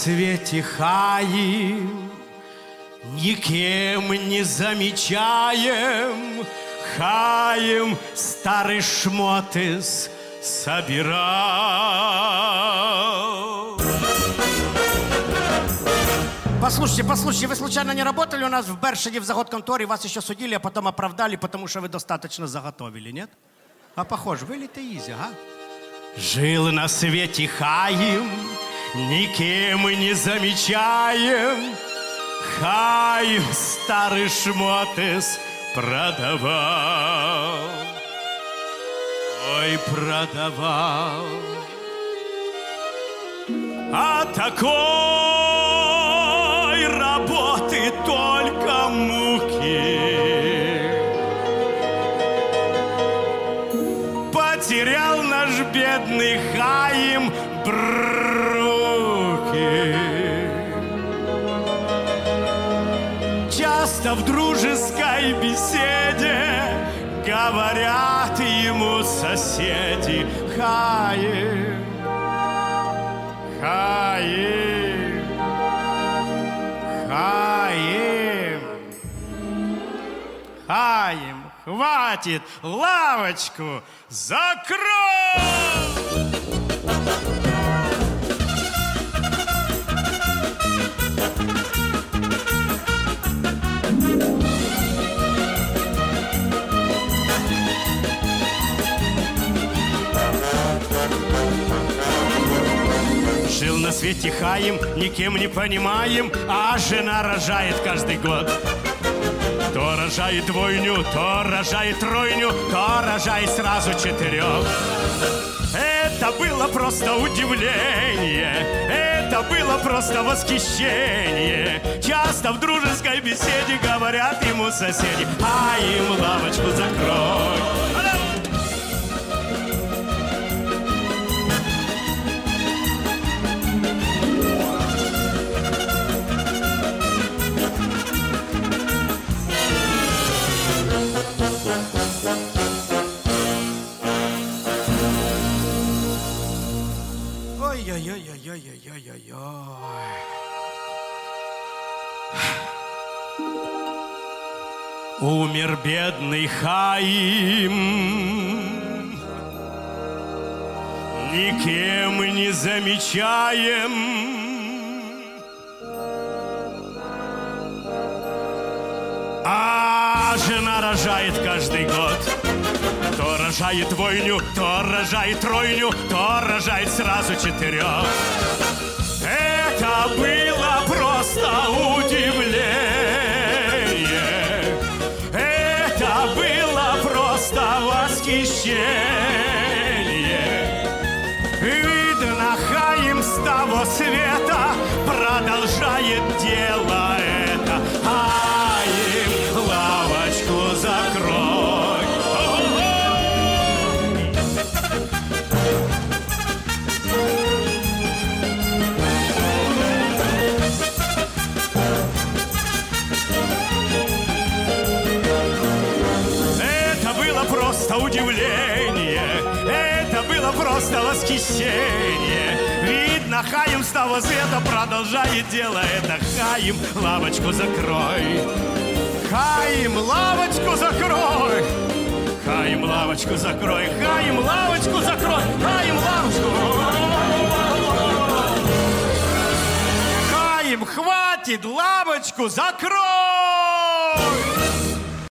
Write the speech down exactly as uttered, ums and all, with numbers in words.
свете Хаим, никем не замечаем, Хаим старый шмоты собирал. Послушайте, послушайте, вы случайно не работали у нас в Бершаде в заготконторе, вас еще судили, а потом оправдали, потому что вы достаточно заготовили, нет? А похоже, вы-то изи, а? Жил на свете Хаим, никем не замечаем, Хаим старый шмотес продавал. Ой, продавал. А такой работы только муки. Потерял наш бедный Хаим руки. Часто в дружеской беседе говорят ему соседи: Хаим, Хаим, Хаим, Хаим, хватит, лавочку закрой! Жил на свете Хаим, никем не понимаем, а жена рожает каждый год. То рожает двойню, то рожает тройню, то рожает сразу четырех. Это было просто удивление, это было просто восхищение. Часто в дружеской беседе говорят ему соседи: Хаим, лавочку закрой. Ой-ой-ой-ой-ой-ой-ой-ой. Умер бедный Хаим, никем не замечаем. А жена рожает каждый год. То рожает двойню, то рожает тройню, то рожает сразу четырех. Это было просто удивление. Это было просто восхищение. Видно, Хаим с того света продолжает дело это. Хаим, лавочку закрой. Просто удивление, это было просто восхищение. Видно, Хаим с того света продолжает дело это. Хаим, лавочку закрой. Хаим, лавочку закрой. Хаим, лавочку закрой. Хаим, лавочку закрой. Хаим, лавочку. Хаим, хватит, лавочку закрой.